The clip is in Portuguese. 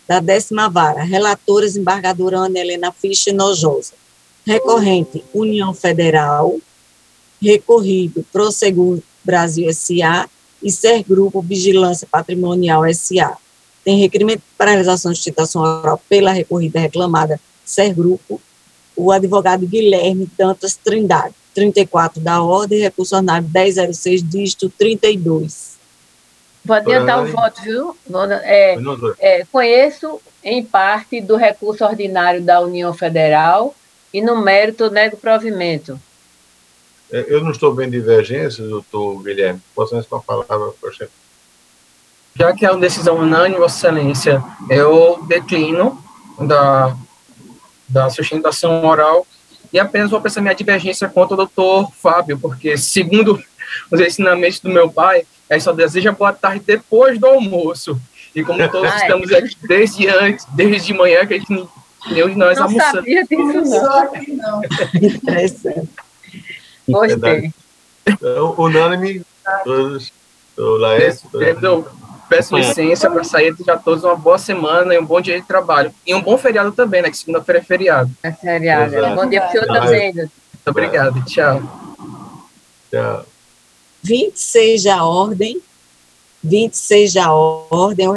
da 10ª Vara. Relatora, desembargadora Ana Helena Fischer Nojosa. Recorrente, União Federal. Recorrido, Prosegur Brasil S.A. e Sergrupo Vigilância Patrimonial S.A. Tem requerimento para realização de citação oral pela recorrida reclamada Sergrupo, o advogado Guilherme Dantas Trindade, 34 da ordem, recurso ordinário 1006, dígito 32. Vou adiantar o voto, viu? Conheço, em parte, do recurso ordinário da União Federal e, no mérito, nego provimento. Eu não estou bem divergência, doutor Guilherme. Posso com a palavra, por exemplo? Já que é uma decisão unânime, Vossa Excelência, eu declino da sustentação oral e apenas vou prestar minha divergência contra o doutor Fábio, porque, segundo os ensinamentos do meu pai, ele só deseja boa tarde depois do almoço. E como todos estamos aqui desde manhã, que a gente nenhum de nós almoçamos. Não sabia disso, não. Interessante. Gostei. Então, unânime, todos. O Laércio. Peço licença para sair, desejar a todos uma boa semana e um bom dia de trabalho. E um bom feriado também, né? Que segunda-feira é feriado. É feriado. Exato. Bom dia para o senhor também. Muito obrigado. Tchau. Tchau. 26 a ordem.